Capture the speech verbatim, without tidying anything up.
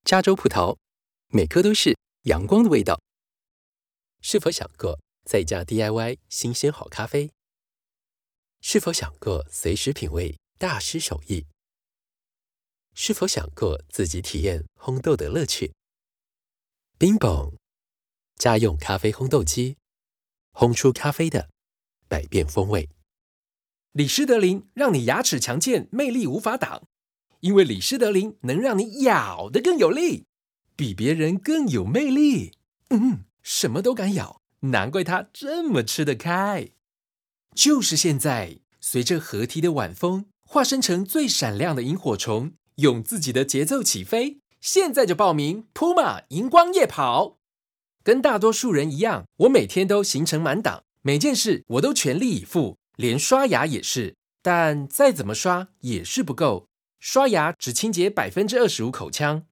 加州葡萄，每颗都是阳光的味道。是否想过在家 D I Y 新鲜好咖啡？是否想过随时品味大师手艺？是否想过自己体验烘豆的乐趣？冰棒，家用咖啡烘豆机，烘出咖啡的百变风味。 李施德林让你牙齿强健，魅力无法挡。因为李施德林能让你咬得更有力，比别人更有魅力。嗯，什么都敢咬，难怪他这么吃得开。就是现在，随着河堤的晚风，化身成最闪亮的萤火虫，用自己的节奏起飞。现在就报名扑马荧光夜跑。跟大多数人一样，我每天都行程满档，每件事我都全力以赴，连刷牙也是。但再怎么刷也是不够。刷牙只清洁百分之二十五口腔，